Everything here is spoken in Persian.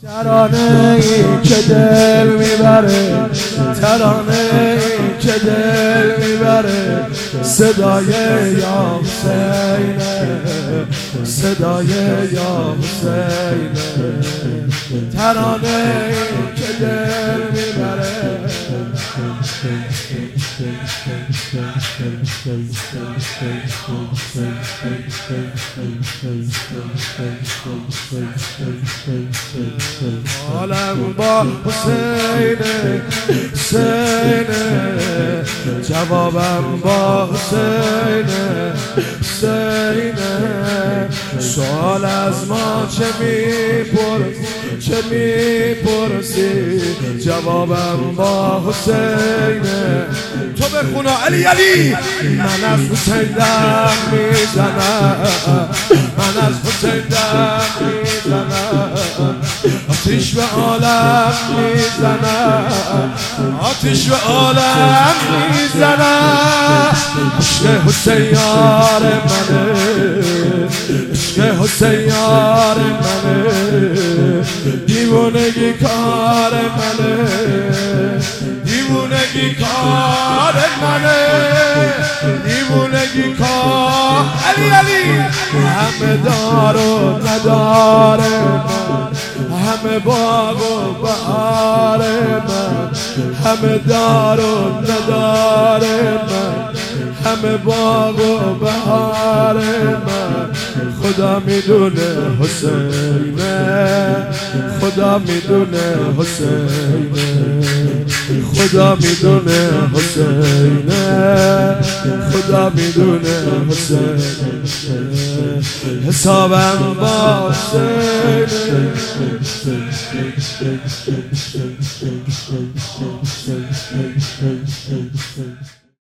ترانه ای که دل میبره، ترانه ای که دل میبره، صدای یا حسینه، صدای یا حسینه. ترانه ای که دل میبره، حالم با حسینه، حسینه، جوابم با حسینه، حسینه. سوال از ما چه میپرسی، چه میپرسی، جوابم با حسینه. تو بخونا علی علی. من از حسین دم میزنم، من از حسین دم میزنم، آتیش به عالم میزنم، آتیش به عالم میزنم. عشق حسین یار منه، عشق حسین یار منه، دیوونگی کار منه، دیوونگی کار منه، دیوونگی کار. علی علی. همه دار و ندار من، همه باغ و بهار من، همه دار و ندار من، همه باغ و بهار من. خدا میدونه حسینه، خدا میدونه حسینه، خدا میدونه حسینه، خدا میدونه حسینه. حسابم با حسینه.